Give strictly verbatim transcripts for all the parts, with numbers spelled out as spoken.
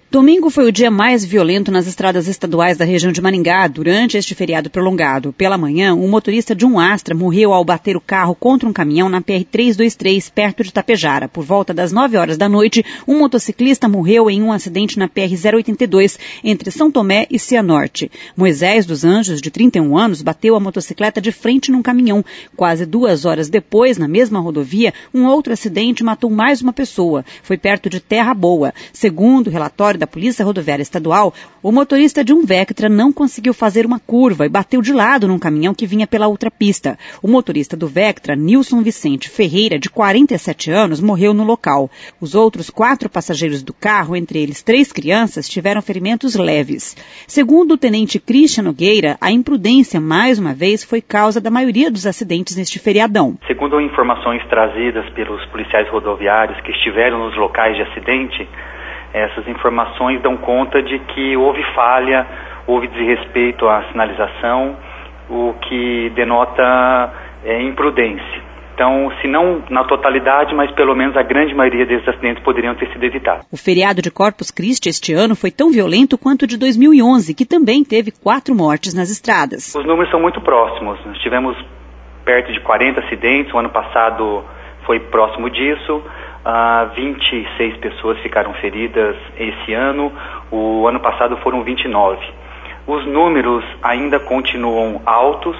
Domingo foi o dia mais violento nas estradas estaduais da região de Maringá durante este feriado prolongado. Pela manhã, um motorista de um Astra morreu ao bater o carro contra um caminhão na P R trezentos e vinte e três, perto de Tapejara. Por volta das nove horas da noite, um motociclista morreu em um acidente na P R zero oitenta e dois, entre São Tomé e Cianorte. Moisés dos Anjos, de trinta e um anos, bateu a motocicleta de frente num caminhão. Quase duas horas depois, na mesma rodovia, um outro acidente matou mais uma pessoa. Foi perto de Terra Boa. Segundo o relatório da Polícia Rodoviária Estadual, o motorista de um Vectra não conseguiu fazer uma curva e bateu de lado num caminhão que vinha pela outra pista. O motorista do Vectra, Nilson Vicente Ferreira, de quarenta e sete anos, morreu no local. Os outros quatro passageiros do carro, entre eles três crianças, tiveram ferimentos leves. Segundo o tenente Christian Nogueira, a imprudência, mais uma vez, foi causa da maioria dos acidentes neste feriadão. Segundo informações trazidas pelos policiais rodoviários que estiveram nos locais de acidente, essas informações dão conta de que houve falha, houve desrespeito à sinalização, o que denota é, imprudência. Então, se não na totalidade, mas pelo menos a grande maioria desses acidentes poderiam ter sido evitados. O feriado de Corpus Christi este ano foi tão violento quanto o de dois mil e onze, que também teve quatro mortes nas estradas. Os números são muito próximos. Nós tivemos perto de quarenta acidentes, o ano passado foi próximo disso. Uh, vinte e seis pessoas ficaram feridas esse ano, o ano passado foram vinte e nove. Os números ainda continuam altos,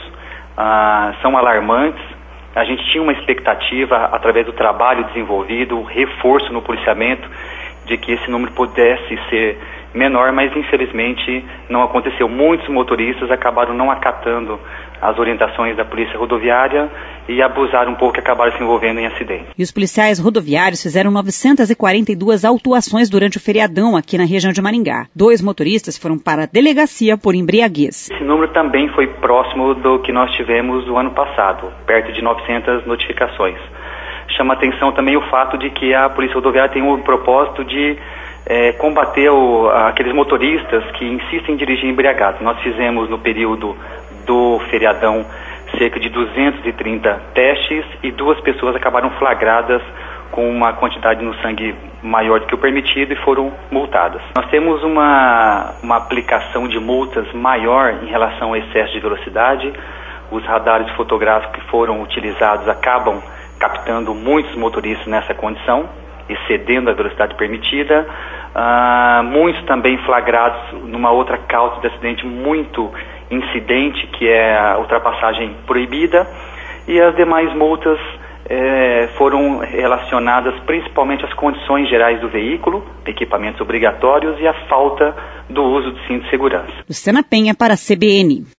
uh, são alarmantes. A gente tinha uma expectativa, através do trabalho desenvolvido, reforço no policiamento, de que esse número pudesse ser menor, mas infelizmente não aconteceu. Muitos motoristas acabaram não acatando as orientações da Polícia Rodoviária e abusaram um pouco e acabaram se envolvendo em acidentes. E os policiais rodoviários fizeram novecentas e quarenta e duas autuações durante o feriadão aqui na região de Maringá. Dois motoristas foram para a delegacia por embriaguez. Esse número também foi próximo do que nós tivemos no ano passado, perto de novecentas notificações. Chama atenção também o fato de que a Polícia Rodoviária tem o propósito de é, combater o, aqueles motoristas que insistem em dirigir embriagados. Nós fizemos no período do feriadão cerca de duzentos e trinta testes e duas pessoas acabaram flagradas com uma quantidade no sangue maior do que o permitido e foram multadas. Nós temos uma, uma aplicação de multas maior em relação ao excesso de velocidade. Os radares fotográficos que foram utilizados acabam captando muitos motoristas nessa condição, excedendo a velocidade permitida. Uh, muitos também flagrados numa outra causa de acidente muito incidente, que é a ultrapassagem proibida, e as demais multas eh, foram relacionadas principalmente às condições gerais do veículo, equipamentos obrigatórios e a falta do uso do cinto de segurança. Luciana Penha para a C B N.